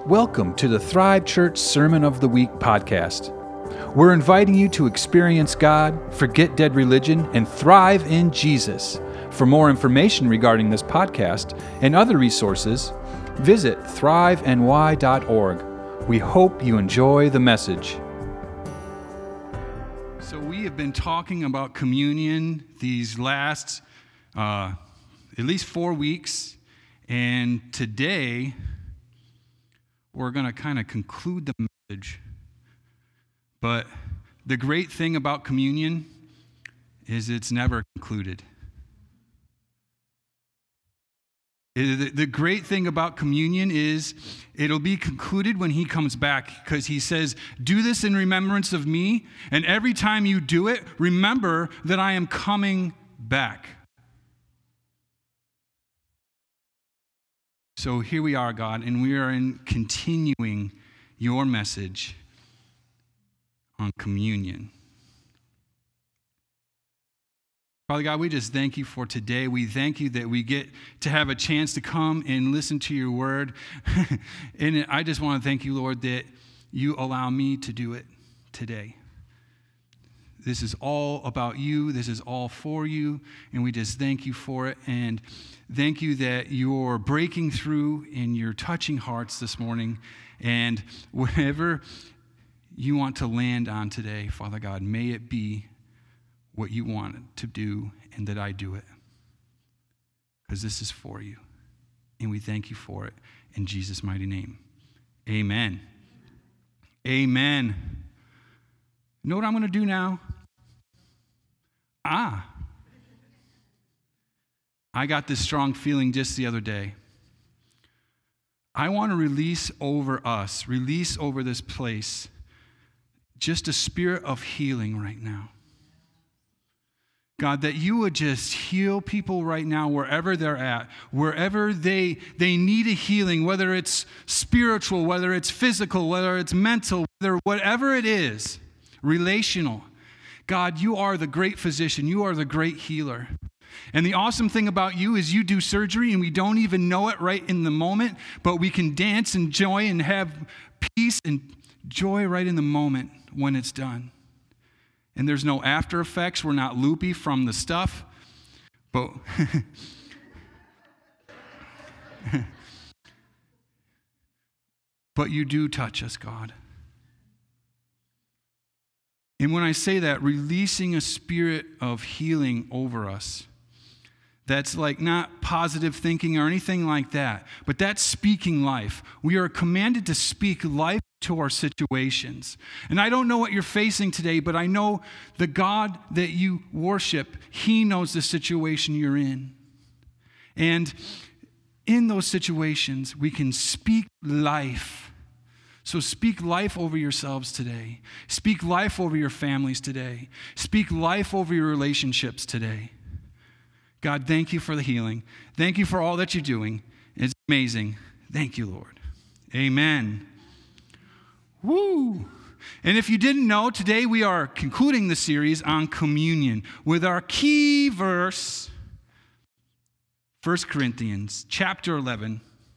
Welcome to the Thrive Church Sermon of the Week podcast. We're inviting you to experience God, forget dead religion, and thrive in Jesus. For more information regarding this podcast and other resources, visit thriveny.org. We hope you enjoy the message. So we have been talking about communion these last at least 4 weeks, and today we're going to kind of conclude the message. But the great thing about communion is it's never concluded. The great thing about communion is it'll be concluded when he comes back, because he says, do this in remembrance of me, and every time you do it, remember that I am coming back. So here we are, God, and we are continuing your message on communion. Father God, we just thank you for today. We thank you that we get to have a chance to come and listen to your word. And I just want to thank you, Lord, that you allow me to do it today. This is all about you. This is all for you. And we just thank you for it. And thank you that you're breaking through and you're touching hearts this morning. And whatever you want to land on today, Father God, may it be what you want to do and that I do it. Because this is for you. And we thank you for it. In Jesus' mighty name. Amen. Amen. You know what I'm going to do now? I got this strong feeling just the other day. I want to release over us, release over this place, just a spirit of healing right now. God, that you would just heal people right now wherever they're at, wherever they need a healing, whether it's spiritual, whether it's physical, whether it's mental, whatever it is, relational. God, you are the great physician. You are the great healer. And the awesome thing about you is you do surgery and we don't even know it right in the moment, but we can dance and joy and have peace and joy right in the moment when it's done. And there's no after effects. We're not loopy from the stuff. But but you do touch us, God. And when I say that, releasing a spirit of healing over us, that's like not positive thinking or anything like that, but that's speaking life. We are commanded to speak life to our situations. And I don't know what you're facing today, but I know the God that you worship, he knows the situation you're in. And in those situations, we can speak life. So speak life over yourselves today. Speak life over your families today. Speak life over your relationships today. God, thank you for the healing. Thank you for all that you're doing. It's amazing. Thank you, Lord. Amen. Woo! And if you didn't know, today we are concluding the series on communion with our key verse, 1 Corinthians chapter 11,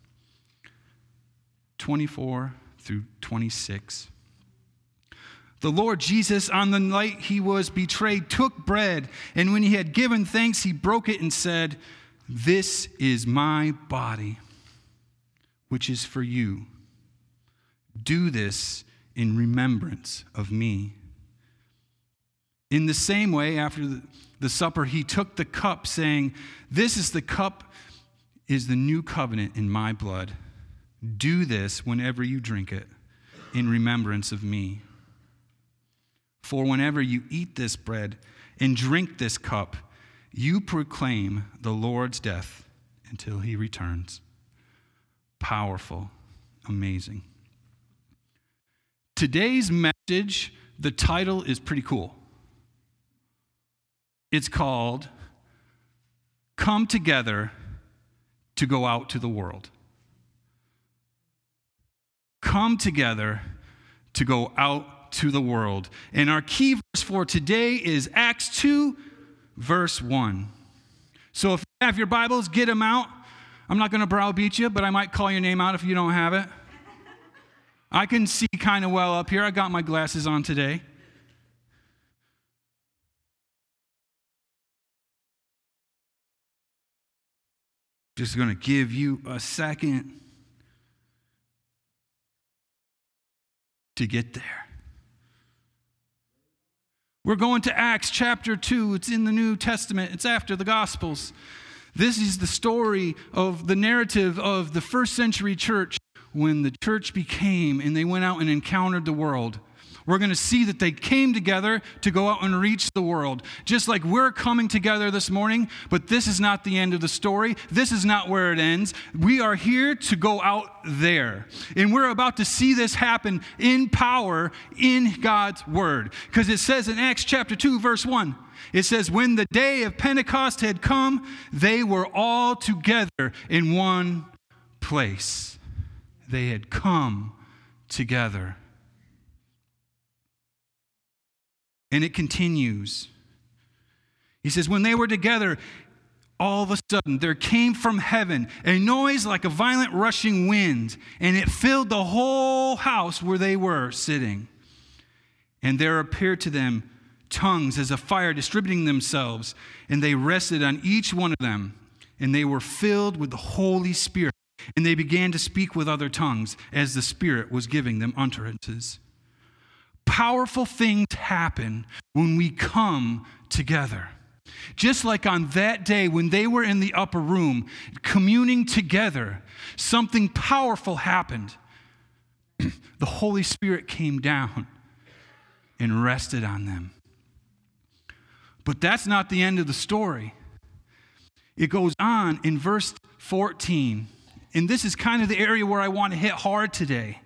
24 through 26. The Lord Jesus, on the night he was betrayed, took bread, and when he had given thanks, he broke it and said, "This is my body, which is for you. Do this in remembrance of me." In the same way, after the supper, he took the cup, saying, "This is the cup, is the new covenant in my blood. Do this whenever you drink it in remembrance of me. For whenever you eat this bread and drink this cup, you proclaim the Lord's death until he returns." Powerful, amazing. Today's message, the title is pretty cool. It's called "Come Together to Go Out to the World." Come together to go out to the world. And our key verse for today is Acts 2, verse 1. So if you have your Bibles, get them out. I'm not going to browbeat you, but I might call your name out if you don't have it. I can see kind of well up here. I got my glasses on today. Just going to give you a second to get there. We're going to Acts chapter 2. It's in the New Testament. It's after the Gospels. This is the story of the narrative of the first century church when the church became and they went out and encountered the world. We're going to see that they came together to go out and reach the world, just like we're coming together this morning, but this is not the end of the story. This is not where it ends. We are here to go out there, and we're about to see this happen in power in God's word, because it says in Acts chapter 2, verse 1, it says, when the day of Pentecost had come, they were all together in one place. They had come together. And it continues. He says, when they were together, all of a sudden there came from heaven a noise like a violent rushing wind, and it filled the whole house where they were sitting. And there appeared to them tongues as a fire distributing themselves, and they rested on each one of them, and they were filled with the Holy Spirit, and they began to speak with other tongues as the Spirit was giving them utterances. Powerful things happen when we come together. Just like on that day when they were in the upper room communing together, something powerful happened. The Holy Spirit came down and rested on them. But that's not the end of the story. It goes on in verse 14. And this is kind of the area where I want to hit hard today.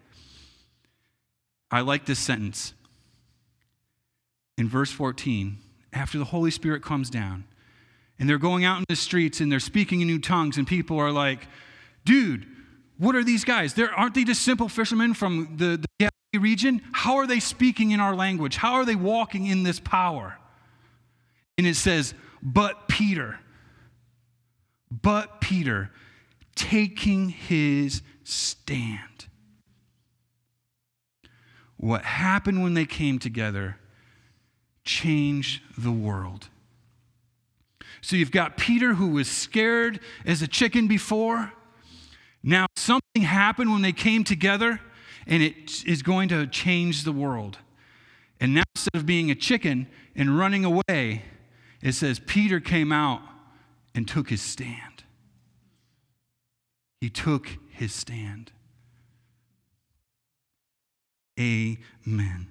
I like this sentence. In verse 14, after the Holy Spirit comes down, and they're going out in the streets, and they're speaking in new tongues, and people are like, dude, what are these guys? Aren't they just simple fishermen from the Galilee region? How are they speaking in our language? How are they walking in this power? And it says, but Peter, taking his stand. What happened when they came together changed the world. So you've got Peter, who was scared as a chicken before. Now something happened when they came together, and it is going to change the world. And now instead of being a chicken and running away, it says Peter came out and took his stand. He took his stand. Amen.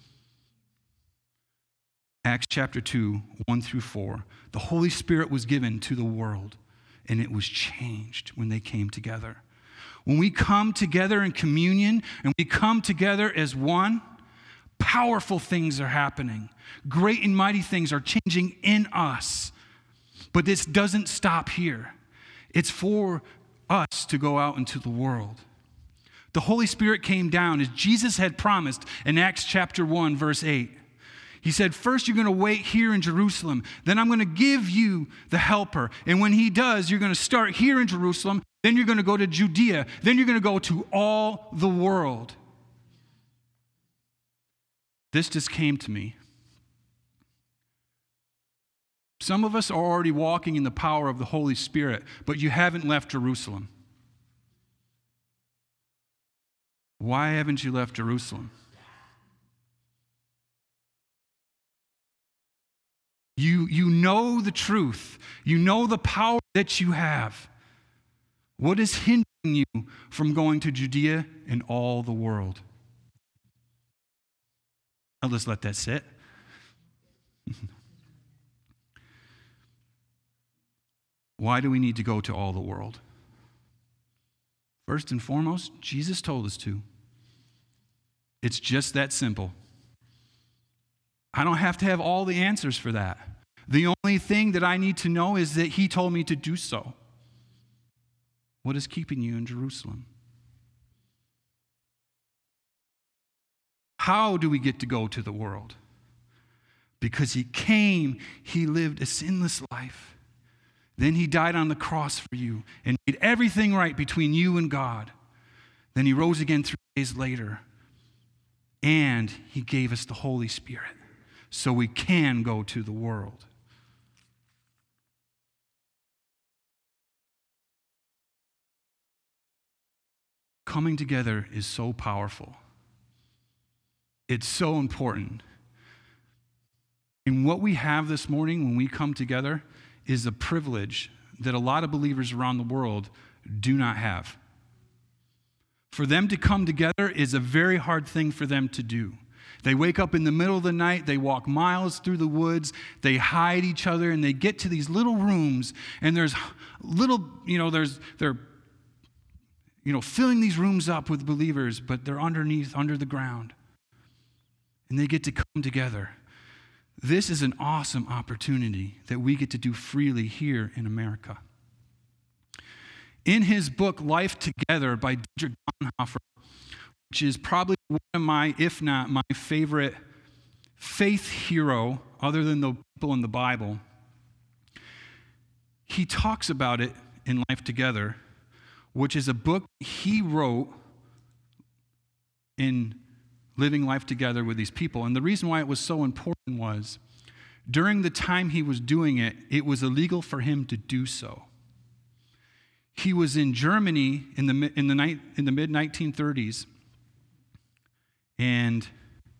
Acts chapter 2, 1 through 4. The Holy Spirit was given to the world, and it was changed when they came together. When we come together in communion and we come together as one, powerful things are happening. Great and mighty things are changing in us. But this doesn't stop here. It's for us to go out into the world. The Holy Spirit came down as Jesus had promised in Acts chapter 1, verse 8. He said, first you're going to wait here in Jerusalem. Then I'm going to give you the helper. And when he does, you're going to start here in Jerusalem. Then you're going to go to Judea. Then you're going to go to all the world. This just came to me. Some of us are already walking in the power of the Holy Spirit, but you haven't left Jerusalem. Why haven't you left Jerusalem? You know the truth. You know the power that you have. What is hindering you from going to Judea and all the world? I'll just let that sit. Why do we need to go to all the world? First and foremost, Jesus told us to. It's just that simple. I don't have to have all the answers for that. The only thing that I need to know is that he told me to do so. What is keeping you in Jerusalem? How do we get to go to the world? Because he came, he lived a sinless life. Then he died on the cross for you and made everything right between you and God. Then he rose again 3 days later and he gave us the Holy Spirit so we can go to the world. Coming together is so powerful. It's so important. And what we have this morning when we come together is a privilege that a lot of believers around the world do not have. For them to come together is a very hard thing for them to do. They wake up in the middle of the night, they walk miles through the woods, they hide each other, and they get to these little rooms, and there's little, they're filling these rooms up with believers, but they're under the ground. And they get to come together. This is an awesome opportunity that we get to do freely here in America. In his book, Life Together by Dietrich Bonhoeffer, which is probably one of my, if not my favorite faith hero, other than the people in the Bible, he talks about it in Life Together, which is a book he wrote in living life together with these people. And the reason why it was so important was during the time he was doing it, it was illegal for him to do so. He was in Germany in the mid-1930s, and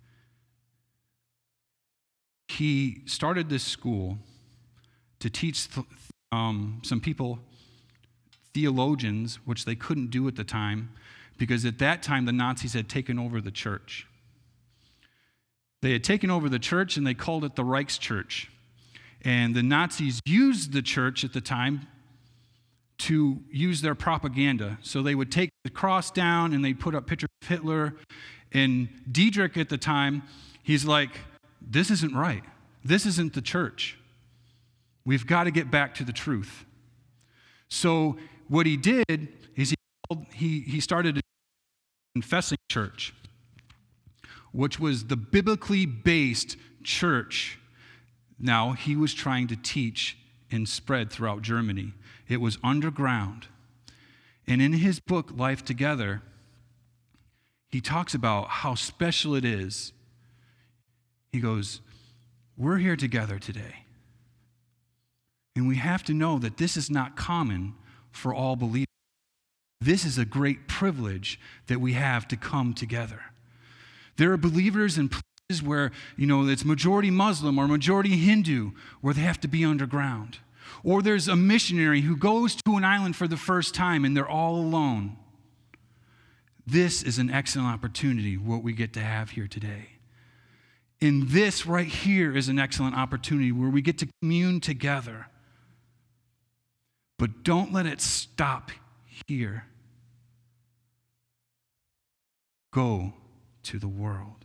he started this school to teach some people theologians, which they couldn't do at the time, because at that time the Nazis had taken over the church. They had taken over the church and they called it the Reichschurch. And the Nazis used the church at the time to use their propaganda. So they would take the cross down and they'd put up pictures of Hitler. And Dietrich at the time, he's like, this isn't right. This isn't the church. We've got to get back to the truth. So what he did is he started a confessing church, which was the biblically based church. Now he was trying to teach and spread throughout Germany. It was underground. And in his book, Life Together, he talks about how special it is. He goes, we're here together today. And we have to know that this is not common for all believers. This is a great privilege that we have to come together. There are believers in places where, it's majority Muslim or majority Hindu, where they have to be underground. Or there's a missionary who goes to an island for the first time and they're all alone. This is an excellent opportunity, what we get to have here today. And this right here is an excellent opportunity where we get to commune together. But don't let it stop here. Go to the world.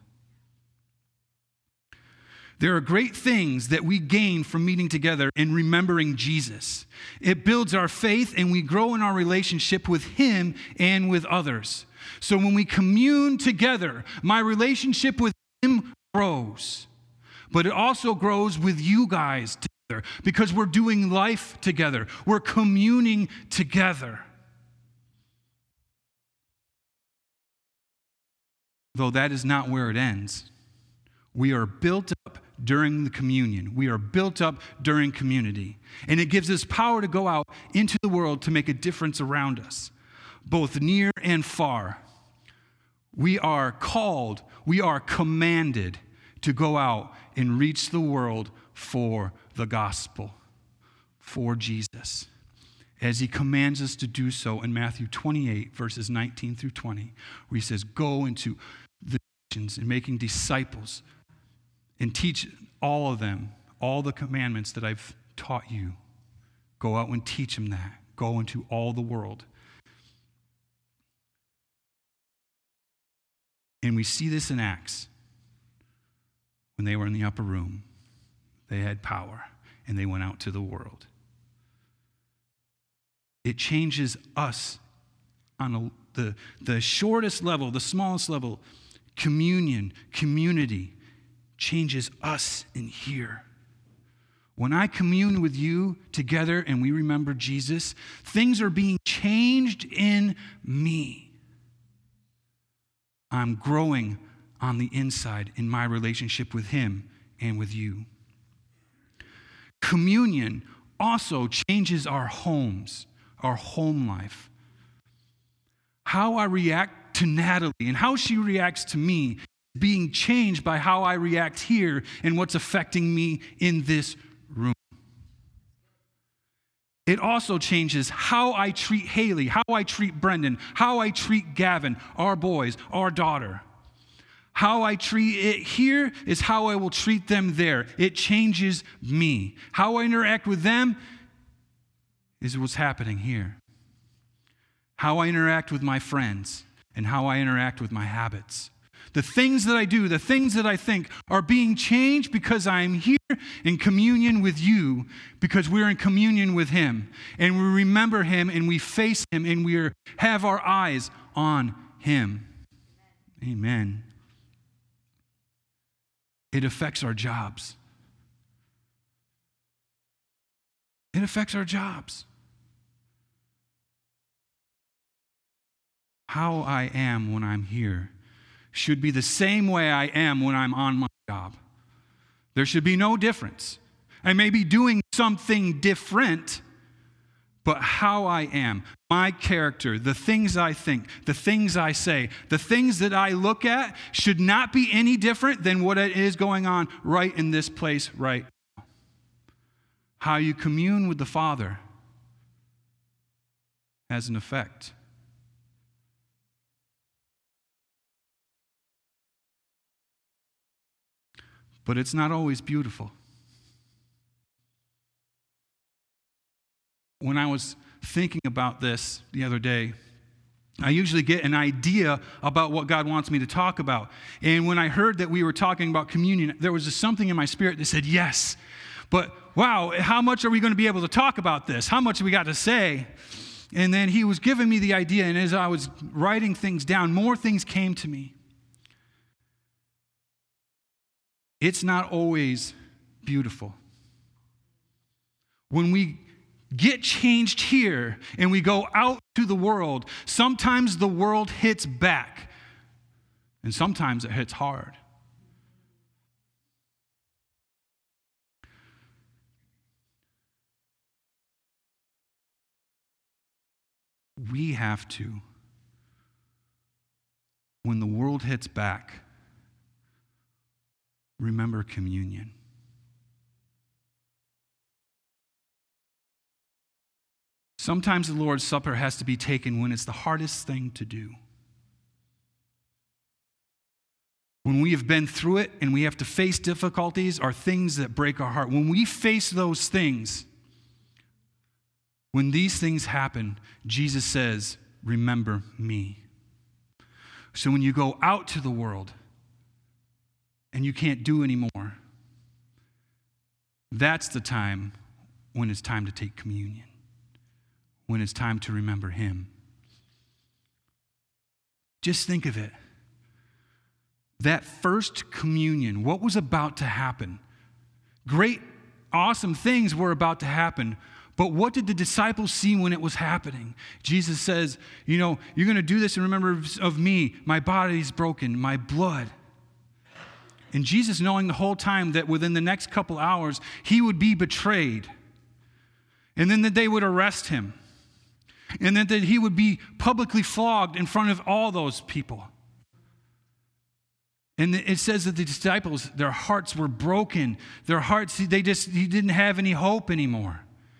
There are great things that we gain from meeting together and remembering Jesus. It builds our faith and we grow in our relationship with Him and with others. So when we commune together, my relationship with Him grows. But it also grows with you guys together because we're doing life together. We're communing together. Though that is not where it ends. We are built up during the communion. We are built up during community. And it gives us power to go out into the world to make a difference around us, both near and far. We are called, we are commanded to go out and reach the world for the gospel, for Jesus, as He commands us to do so in Matthew 28, verses 19 through 20, where He says, go into the nations and making disciples and teach all of them, all the commandments that I've taught you. Go out and teach them that. Go into all the world. And we see this in Acts. When they were in the upper room, they had power, and they went out to the world. It changes us on the shortest level, the smallest level. Communion, community changes us in here. When I commune with you together and we remember Jesus, things are being changed in me. I'm growing, on the inside in my relationship with him and with you. Communion also changes our homes, our home life. How I react to Natalie and how she reacts to me being changed by how I react here and what's affecting me in this room. It also changes how I treat Haley, how I treat Brendan, how I treat Gavin, our boys, our daughter. How I treat it here is how I will treat them there. It changes me. How I interact with them is what's happening here. How I interact with my friends and how I interact with my habits. The things that I do, the things that I think are being changed because I am here in communion with you, because we're in communion with him. And we remember him and we face him and we have our eyes on him. Amen. It affects our jobs. It affects our jobs. How I am when I'm here should be the same way I am when I'm on my job. There should be no difference. I may be doing something different, but how I am, my character, the things I think, the things I say, the things that I look at should not be any different than what it is going on right in this place right now. How you commune with the Father has an effect. But it's not always beautiful. When I was thinking about this the other day, I usually get an idea about what God wants me to talk about. And when I heard that we were talking about communion, there was just something in my spirit that said, yes. But wow, how much are we going to be able to talk about this? How much have we got to say? And then he was giving me the idea, and as I was writing things down, more things came to me. It's not always beautiful. When we get changed here and we go out to the world, sometimes the world hits back, and sometimes it hits hard. We have to, when the world hits back, remember communion. Sometimes the Lord's Supper has to be taken when it's the hardest thing to do. When we have been through it and we have to face difficulties or things that break our heart. When we face those things, when these things happen, Jesus says, remember me. So when you go out to the world and you can't do anymore, that's the time when it's time to take communion, when it's time to remember him. Just think of it. That first communion, what was about to happen? Great, awesome things were about to happen. But what did the disciples see when it was happening? Jesus says, you're going to do this in remembrance of me. My body is broken, my blood. And Jesus, knowing the whole time that within the next couple hours, he would be betrayed. And then that they would arrest him. And then that he would be publicly flogged in front of all those people. And it says that the disciples, their hearts were broken. Their hearts, he didn't have any hope anymore.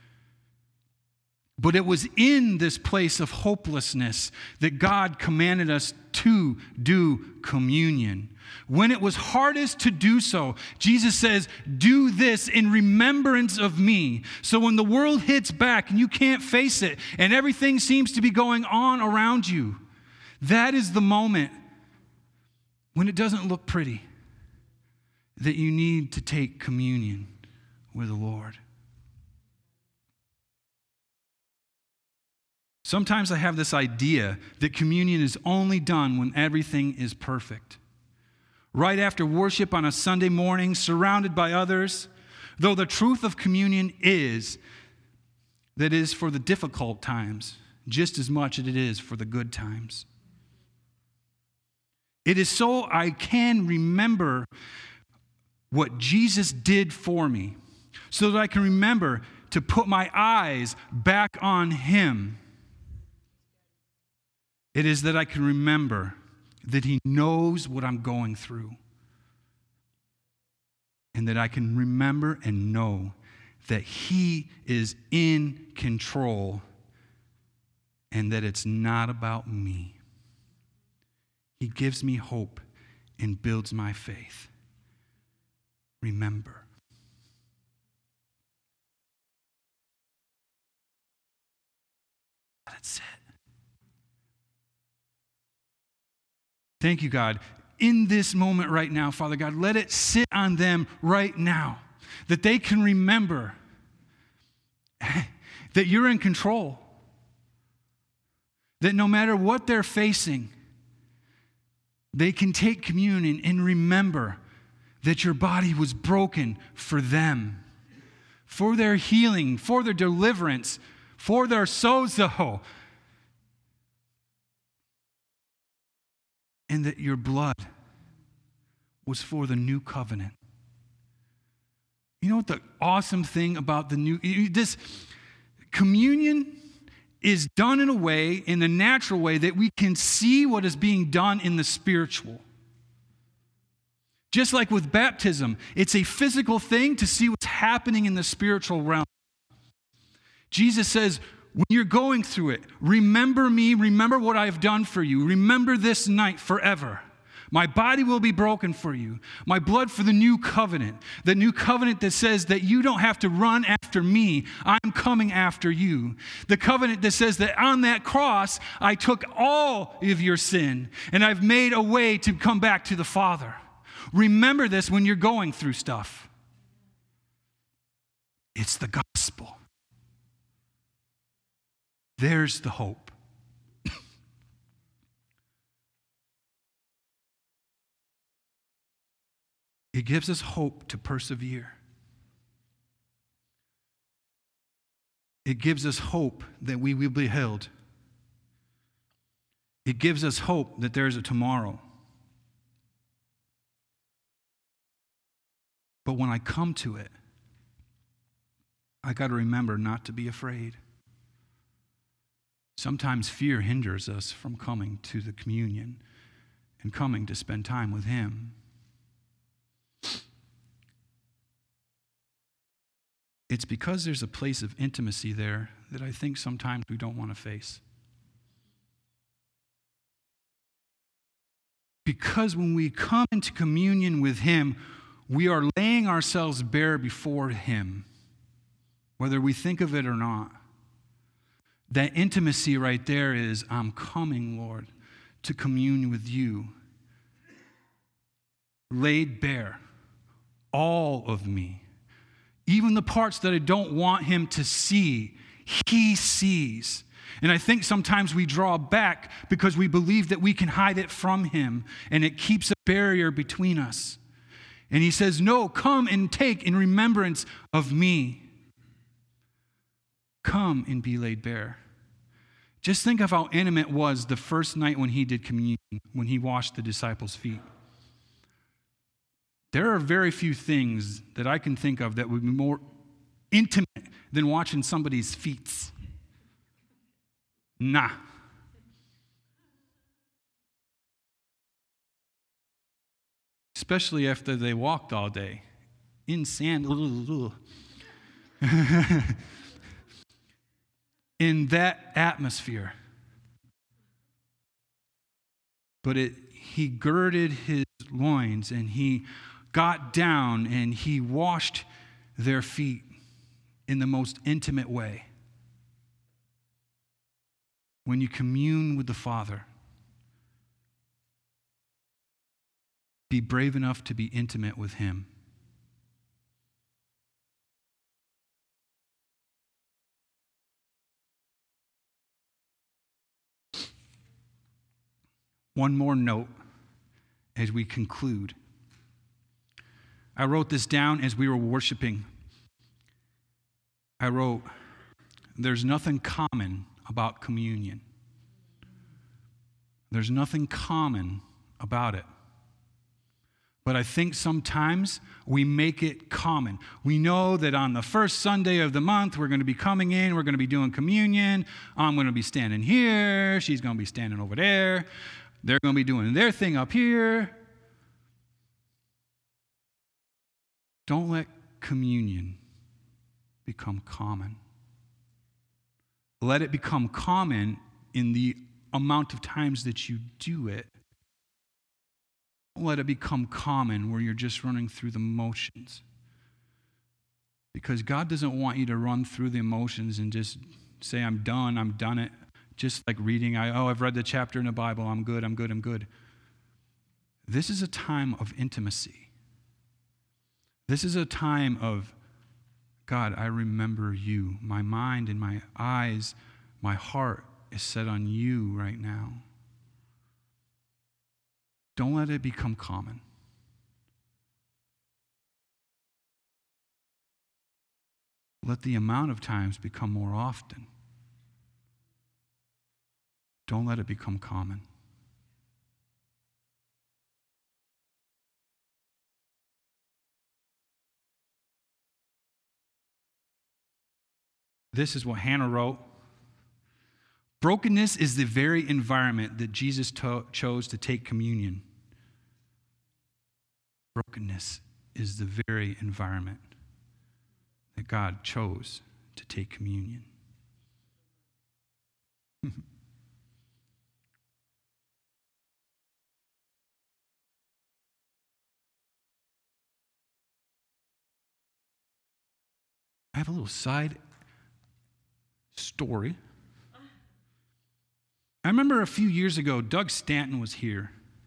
But it was in this place of hopelessness that God commanded us to do communion. When it was hardest to do so, Jesus says, do this in remembrance of me. So when the world hits back and you can't face it and everything seems to be going on around you, that is the moment when it doesn't look pretty that you need to take communion with the Lord. Sometimes I have this idea that communion is only done when everything is perfect. Right after worship on a Sunday morning, surrounded by others, though the truth of communion is that it is for the difficult times just as much as it is for the good times. It is so I can remember what Jesus did for me, so that I can remember to put my eyes back on him. It is that I can remember that he knows what I'm going through, and that I can remember and know that he is in control and that it's not about me. He gives me hope and builds my faith. Remember. That's it. Thank you, God. In this moment right now, Father God, let it sit on them right now, that they can remember that you're in control, that no matter what they're facing, they can take communion and remember that your body was broken for them, for their healing, for their deliverance, for their sozo, and that your blood was for the new covenant. You know what the awesome thing about this communion is done in a way, in the natural way, that we can see what is being done in the spiritual. Just like with baptism, it's a physical thing to see what's happening in the spiritual realm. Jesus says, when you're going through it, remember me, remember what I've done for you. Remember this night forever. My body will be broken for you. My blood for the new covenant. The new covenant that says that you don't have to run after me. I'm coming after you. The covenant that says that on that cross, I took all of your sin and I've made a way to come back to the Father. Remember this when you're going through stuff. It's the gospel. There's the hope. It gives us hope to persevere. It gives us hope that we will be healed. It gives us hope that there's a tomorrow. But when I come to it, I got to remember not to be afraid. Sometimes fear hinders us from coming to the communion and coming to spend time with him. It's because there's a place of intimacy there that I think sometimes we don't want to face. Because when we come into communion with him, we are laying ourselves bare before him, whether we think of it or not. That intimacy right there is, I'm coming, Lord, to commune with you. Laid bare, all of me. Even the parts that I don't want him to see, he sees. And I think sometimes we draw back because we believe that we can hide it from him, and it keeps a barrier between us. And he says, no, come and take in remembrance of me. Come and be laid bare. Just think of how intimate it was the first night when he did communion, when he washed the disciples' feet. There are very few things that I can think of that would be more intimate than watching somebody's feet. Nah. Especially after they walked all day in sand. In that atmosphere. But he girded his loins and he got down and he washed their feet in the most intimate way. When you commune with the Father, be brave enough to be intimate with him. One more note as we conclude. I wrote this down as we were worshiping. I wrote, there's nothing common about communion. There's nothing common about it. But I think sometimes we make it common. We know that on the first Sunday of the month, we're going to be coming in, we're going to be doing communion. I'm going to be standing here. She's going to be standing over there. They're going to be doing their thing up here. Don't let communion become common. Let it become common in the amount of times that you do it. Don't let it become common where you're just running through the motions. Because God doesn't want you to run through the emotions and just say, I'm done it. Just like reading, I've read the chapter in the Bible, I'm good. This is a time of intimacy. This is a time of, God, I remember you. My mind and my eyes, my heart is set on you right now. Don't let it become common. Let the amount of times become more often. Don't let it become common. This is what Hannah wrote. Brokenness is the very environment that Jesus chose to take communion. Brokenness is the very environment that God chose to take communion. I have a little side story. I remember a few years ago, Doug Stanton was here,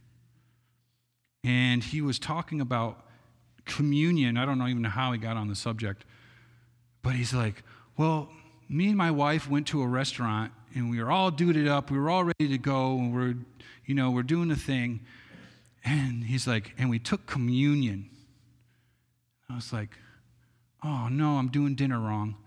and he was talking about communion. I don't know even how he got on the subject, but he's like, well, me and my wife went to a restaurant, and we were all duded up. We were all ready to go, and we're doing the thing. And he's like, and we took communion. I was like, oh, no, I'm doing dinner wrong.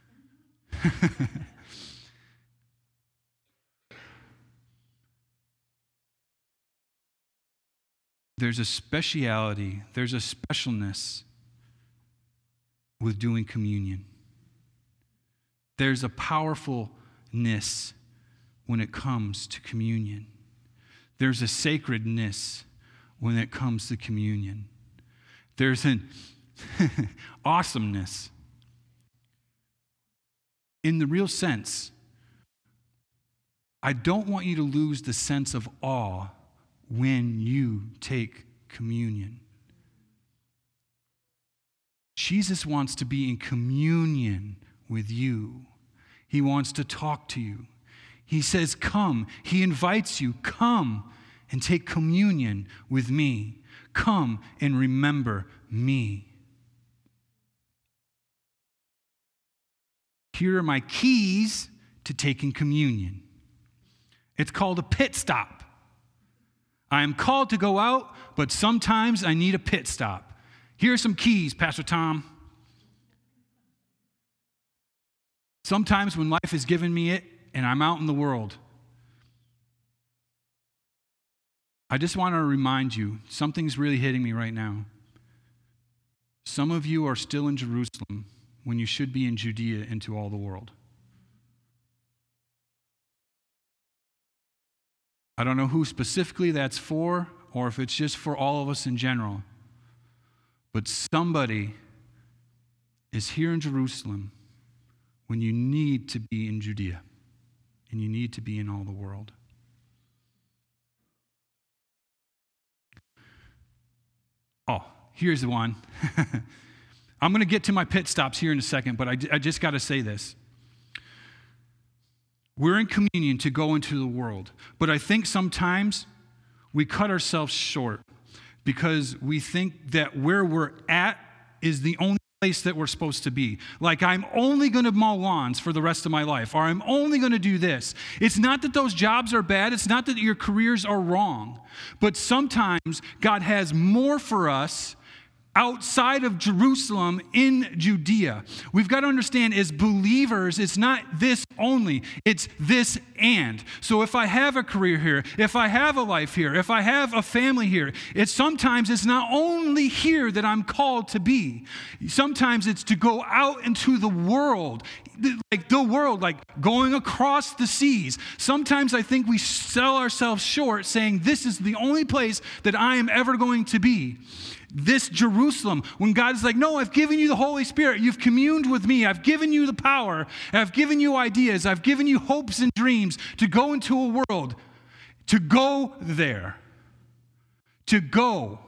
There's a speciality, there's a specialness with doing communion. There's a powerfulness when it comes to communion. There's a sacredness when it comes to communion. There's an awesomeness. In the real sense, I don't want you to lose the sense of awe when you take communion. Jesus wants to be in communion with you. He wants to talk to you. He says, come. He invites you, come and take communion with me. Come and remember me. Here are my keys to taking communion. It's called a pit stop. I am called to go out, but sometimes I need a pit stop. Here are some keys, Pastor Tom. Sometimes when life has given me it and I'm out in the world, I just want to remind you, something's really hitting me right now. Some of you are still in Jerusalem when you should be in Judea into all the world. I don't know who specifically that's for, or if it's just for all of us in general. But somebody is here in Jerusalem when you need to be in Judea, and you need to be in all the world. Oh, here's the one. I'm going to get to my pit stops here in a second, but I just got to say this. We're in communion to go into the world, but I think sometimes we cut ourselves short because we think that where we're at is the only place that we're supposed to be. Like, I'm only going to mow lawns for the rest of my life, or I'm only going to do this. It's not that those jobs are bad. It's not that your careers are wrong. But sometimes God has more for us outside of Jerusalem in Judea. We've got to understand, as believers, it's not this only, it's this and. So if I have a career here, if I have a life here, if I have a family here, sometimes it's not only here that I'm called to be. Sometimes it's to go out into the world, like going across the seas. Sometimes I think we sell ourselves short saying this is the only place that I am ever going to be. This Jerusalem, when God is like, no, I've given you the Holy Spirit. You've communed with me. I've given you the power. I've given you ideas. I've given you hopes and dreams to go into a world, to go there, to go.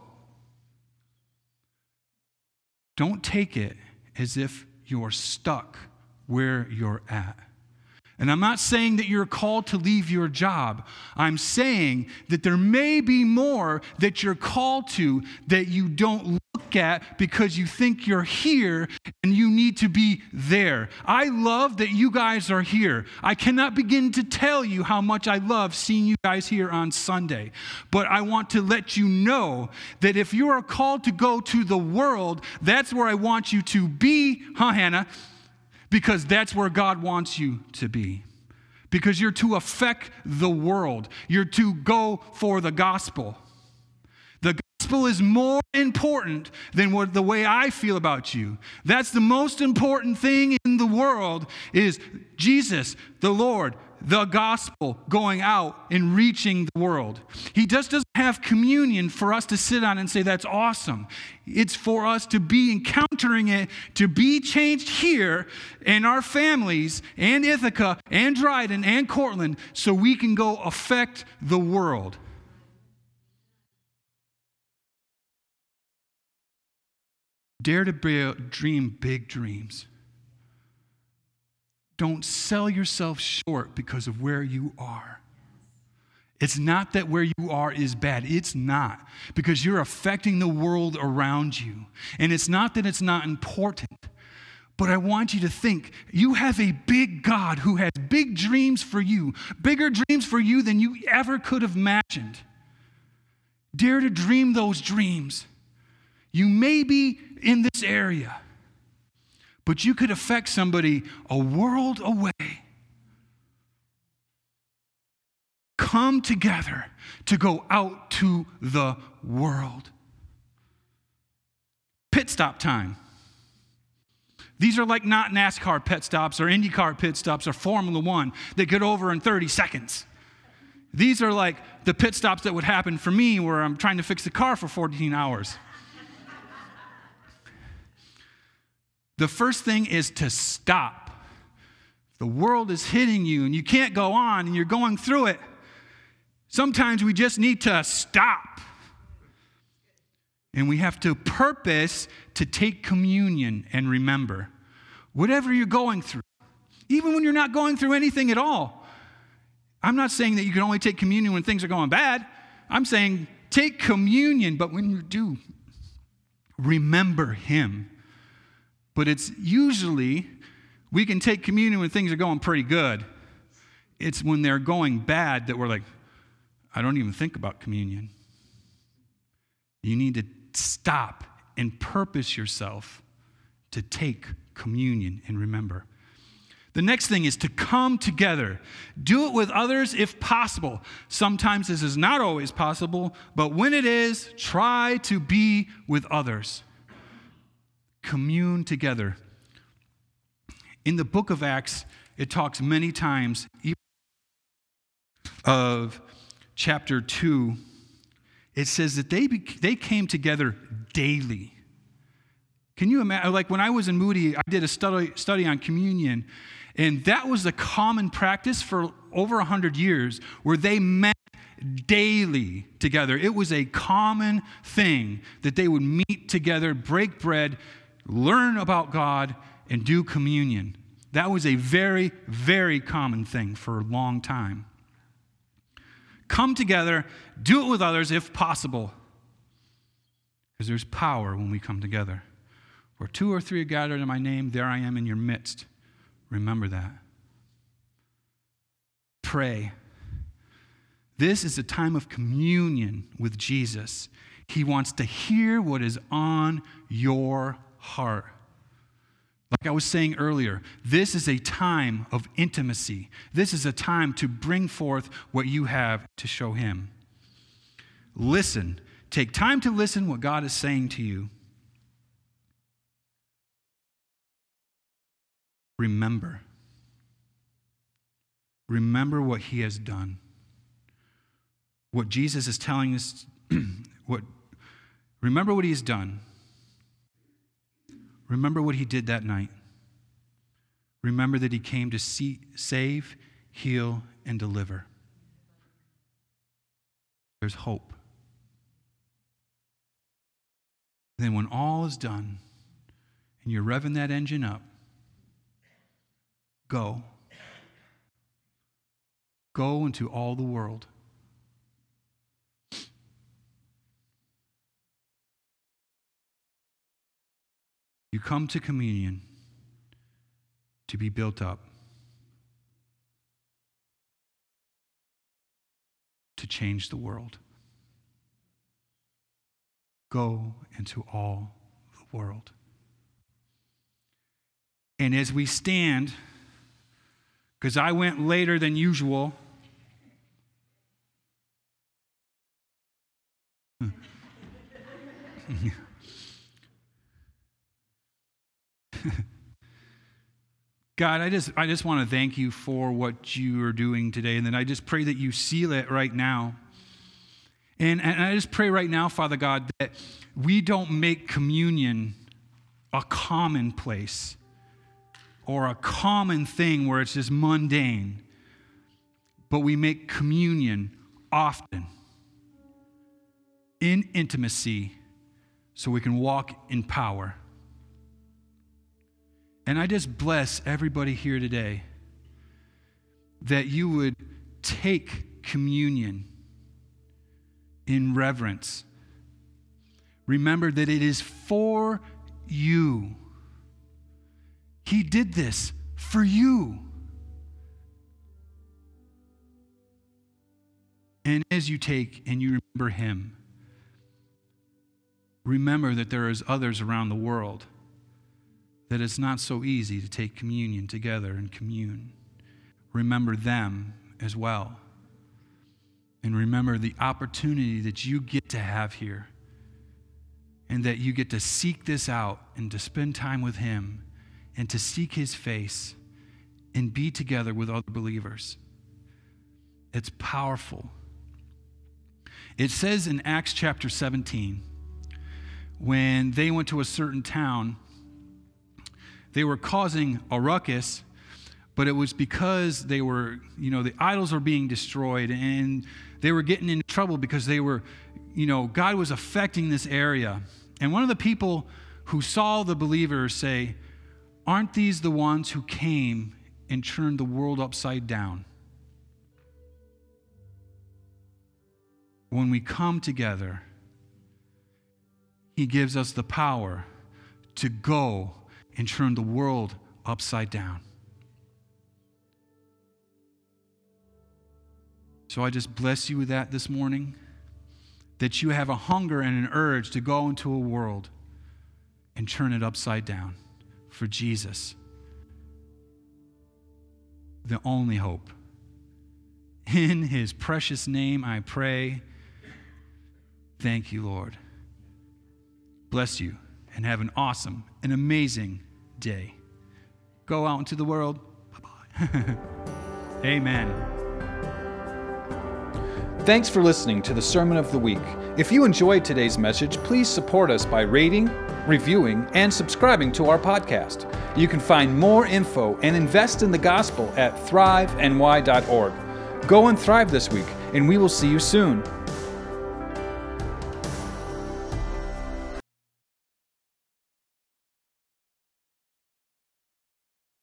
Don't take it as if you're stuck where you're at. And I'm not saying that you're called to leave your job. I'm saying that there may be more that you're called to that you don't look at because you think you're here and you need to be there. I love that you guys are here. I cannot begin to tell you how much I love seeing you guys here on Sunday. But I want to let you know that if you are called to go to the world, that's where I want you to be, huh, Hannah? Because that's where God wants you to be. Because you're to affect the world. You're to go for the gospel. The gospel is more important than the way I feel about you. That's the most important thing in the world is Jesus, the Lord, the gospel going out and reaching the world. He just doesn't have communion for us to sit on and say, that's awesome. It's for us to be encountering it, to be changed here in our families and Ithaca and Dryden and Cortland so we can go affect the world. Dare to dream big dreams. Don't sell yourself short because of where you are. It's not that where you are is bad. It's not. Because you're affecting the world around you. And it's not that it's not important. But I want you to think, you have a big God who has big dreams for you. Bigger dreams for you than you ever could have imagined. Dare to dream those dreams. You may be in this area, but you could affect somebody a world away. Come together to go out to the world. Pit stop time. These are like not NASCAR pit stops or IndyCar pit stops or Formula One that get over in 30 seconds. These are like the pit stops that would happen for me where I'm trying to fix the car for 14 hours. The first thing is to stop. The world is hitting you and you can't go on and you're going through it. Sometimes we just need to stop. And we have to purpose to take communion and remember. Whatever you're going through, even when you're not going through anything at all. I'm not saying that you can only take communion when things are going bad. I'm saying take communion, but when you do, remember Him. But it's usually, we can take communion when things are going pretty good. It's when they're going bad that we're like, I don't even think about communion. You need to stop and purpose yourself to take communion and remember. The next thing is to come together. Do it with others if possible. Sometimes this is not always possible, but when it is, try to be with others. Commune together. In the book of Acts, it talks many times of chapter 2. It says that they came together daily. Can you imagine? Like when I was in Moody, I did a study on communion, and that was a common practice for over 100 years where they met daily together. It was a common thing that they would meet together, break bread, learn about God, and do communion. That was a very, very common thing for a long time. Come together, do it with others if possible. Because there's power when we come together. Where 2 or 3 are gathered in my name, there I am in your midst. Remember that. Pray. This is a time of communion with Jesus. He wants to hear what is on your heart. Like I was saying earlier, this is a time of intimacy. This is a time to bring forth what you have to show him. Listen. Take time to listen what God is saying to you. Remember. Remember what he has done. What Jesus is telling us, remember what he has done. Remember what he did that night. Remember that he came to save, heal, and deliver. There's hope. And then when all is done and you're revving that engine up, go. Go into all the world. You come to communion to be built up, to change the world. Go into all the world. And as we stand, because I went later than usual, God, I just want to thank you for what you are doing today. And then I just pray that you seal it right now. And I just pray right now, Father God, that we don't make communion a commonplace or a common thing where it's just mundane, but we make communion often in intimacy so we can walk in power. And I just bless everybody here today that you would take communion in reverence. Remember that it is for you. He did this for you. And as you take and you remember him, remember that there is others around the world that it's not so easy to take communion together and commune. Remember them as well. And remember the opportunity that you get to have here, and that you get to seek this out and to spend time with him and to seek his face and be together with other believers. It's powerful. It says in Acts chapter 17, when they went to a certain town, they were causing a ruckus, but it was because they were, the idols were being destroyed, and they were getting into trouble because they were, God was affecting this area. And one of the people who saw the believers say, "Aren't these the ones who came and turned the world upside down?" When we come together, he gives us the power to go and turn the world upside down. So I just bless you with that this morning, that you have a hunger and an urge to go into a world and turn it upside down for Jesus, the only hope. In his precious name I pray. Thank you, Lord. Bless you and have an awesome, an amazing day. Go out into the world. Bye-bye. Amen. Thanks for listening to the Sermon of the Week. If you enjoyed today's message, please support us by rating, reviewing, and subscribing to our podcast. You can find more info and invest in the gospel at thriveny.org. Go and thrive this week, and we will see you soon.